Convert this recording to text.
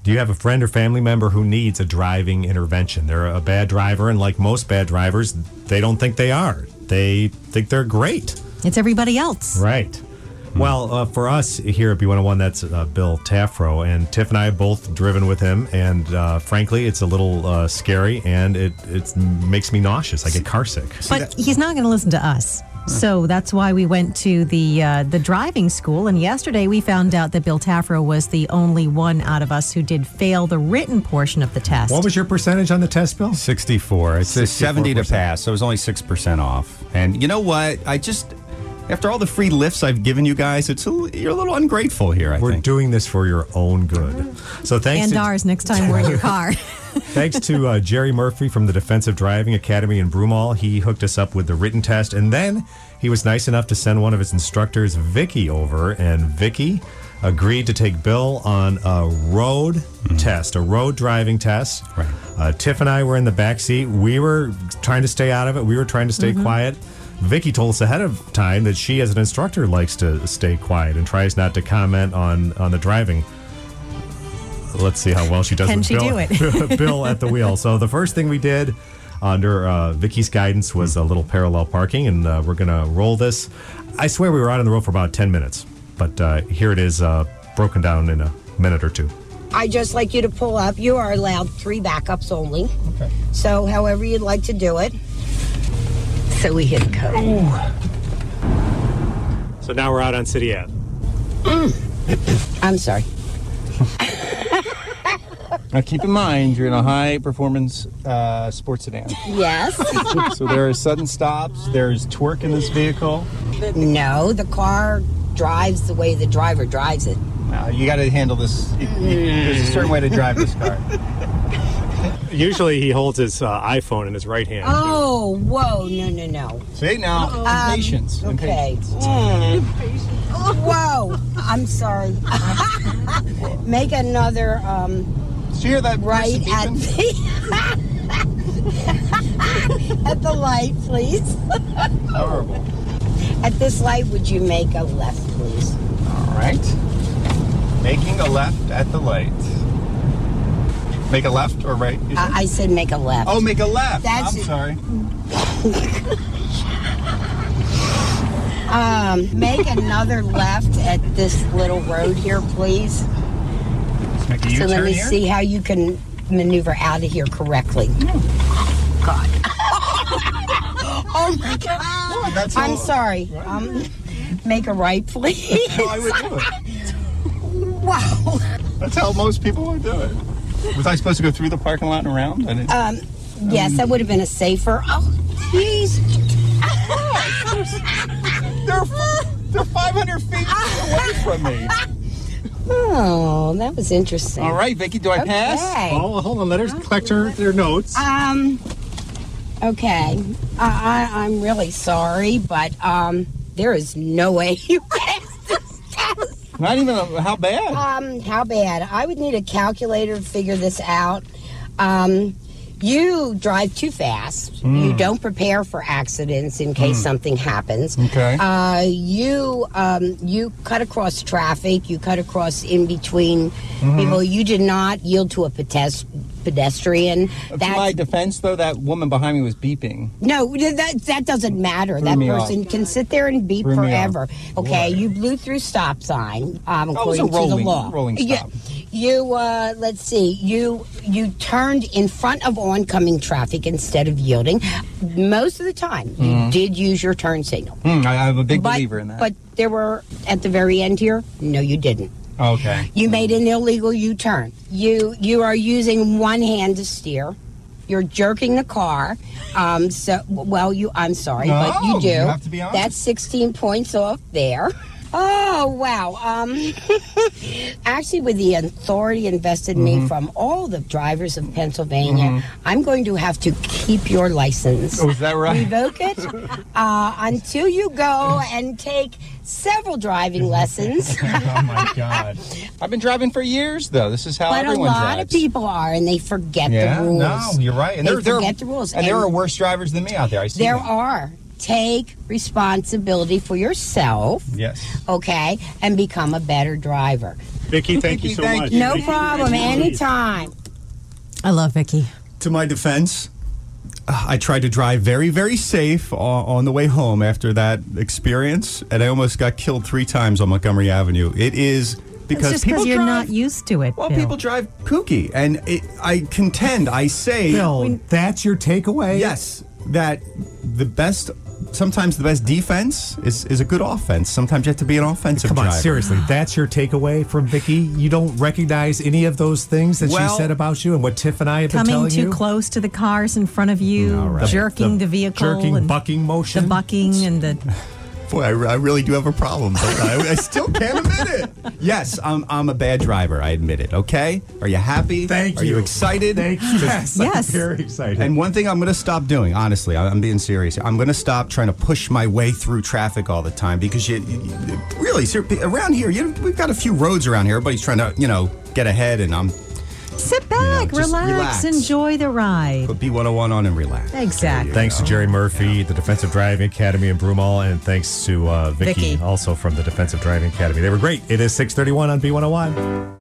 Do you have a friend or family member who needs a driving intervention? They're a bad driver, and like most bad drivers, they don't think they are. They think they're great. It's everybody else. Right. Well, for us here at B101, that's Bill Taffro, and Tiff and I have both driven with him, and frankly, it's a little scary, and it makes me nauseous. I get car sick. But he's not going to listen to us. So that's why we went to the driving school, and yesterday we found out that Bill Taffro was the only one out of us who did fail the written portion of the test. What was your percentage on the test, Bill? 64. It's 70 to pass, so it was only 6% off. And you know what? After all the free lifts I've given you guys, you're a little ungrateful here, I think. We're doing this for your own good. So thanks and ours next time we're in your car. Thanks to Jerry Murphy from the Defensive Driving Academy in Broomall. He hooked us up with the written test, and then he was nice enough to send one of his instructors, Vicky, over, and Vicky agreed to take Bill on a road test, a road driving test. Right. Tiff and I were in the back seat. We were trying to stay out of it. We were trying to stay quiet. Vicky told us ahead of time that she, as an instructor, likes to stay quiet and tries not to comment on the driving. Let's see how well she does with Bill, do it? Bill at the wheel. So the first thing we did under Vicky's guidance was a little parallel parking, and we're going to roll this. I swear we were out on the road for about 10 minutes, but here it is broken down in a minute or two. I'd just like you to pull up. You are allowed 3 backups only. Okay. So however you'd like to do it. So we hit code. So now we're out on City Ave. I'm sorry. Now keep in mind, you're in a high-performance sports sedan. Yes. So there are sudden stops. There's torque in this vehicle. No, the car drives the way the driver drives it. You got to handle this. There's a certain way to drive this car. Usually he holds his iPhone in his right hand. Oh, whoa, no. See, now, impatience. Okay. Whoa, I'm sorry. Make another See hear that right at at the light, please. Horrible. At this light, would you make a left, please? All right. Making a left at the light. Make a left or right? I said make a left. Oh, make a left. That's I'm sorry. Make another left at this little road here, please. Let's make a U-turn So let me here. see how you can maneuver out of here correctly. God. Oh, my God. That's I'm all. sorry. Make a right, please. That's how I would do it. Wow. That's how most people would do it. Was I supposed to go through the parking lot and around? I didn't. Yes, that would have been a safer. Oh, jeez. They're 500 feet away from me. Oh, that was interesting. All right, Vicky, do I pass? Okay. Oh, hold on. Let her collect their notes. Okay. I'm really sorry, but there is no way you pass this test. Not even how bad? How bad? I would need a calculator to figure this out. You drive too fast. You don't prepare for accidents in case something happens. Okay. You cut across traffic. You cut across in between people. You did not yield to a pedestrian. To my defense, though, that woman behind me was beeping. No, that doesn't matter. That person can sit there and beep forever. Okay, you blew through stop sign according to the law. Rolling stop. You let's see. You turned in front of oncoming traffic instead of yielding. Most of the time, you did use your turn signal. I'm a big believer in that. But there were at the very end here. No, you didn't. Okay. You made an illegal U-turn. You are using one hand to steer. You're jerking the car. I'm sorry, but you do. You have to be honest. That's 16 points off there. Oh, wow. Actually, with the authority invested in me from all the drivers of Pennsylvania, I'm going to have to keep your license. Oh, is that right? Revoke it until you go and take several driving lessons. Oh, my God. I've been driving for years, though. This is how But a everyone lot drives. of people are, and they forget the rules. No, you're right. And They there forget the rules. And there are worse drivers than me out there. I see There them. are. Take responsibility for yourself. Yes. Okay, and become a better driver. Vicky, thank you so much. No problem. Anytime. I love Vicky. To my defense, I tried to drive very, very safe on the way home after that experience, and I almost got killed 3 times on Montgomery Avenue. It is because It's just people because you're drive, not used to it. Well, Bill. people drive kooky, and I say, Bill, that's your takeaway? yes, that sometimes the best defense is a good offense. Sometimes you have to be an offensive Come on, driver. seriously. That's your takeaway from Vicky? You don't recognize any of those things that Well, she said about you and what Tiff and I have been Coming telling too you? close to the cars in front of you, jerking the vehicle, Jerking, and bucking motion. the bucking, and the. Boy, I really do have a problem. Don't I still can't admit it. Yes, I'm a bad driver. I admit it. Okay? Are you happy? Thank Are you you. excited? Thank you. Yes. Yes. I'm very excited. And one thing I'm going to stop doing, honestly, I'm being serious. I'm going to stop trying to push my way through traffic all the time because you really, around here, we've got a few roads around here. Everybody's trying to, get ahead, and I'm Sit back, just relax, relax. enjoy the ride. put B101 on and relax. Exactly. Thanks to Jerry Murphy, the Defensive Driving Academy in Broomall, and thanks to Vicky, Vicky. also from the Defensive Driving Academy. They were great. It is 6:31 on B101.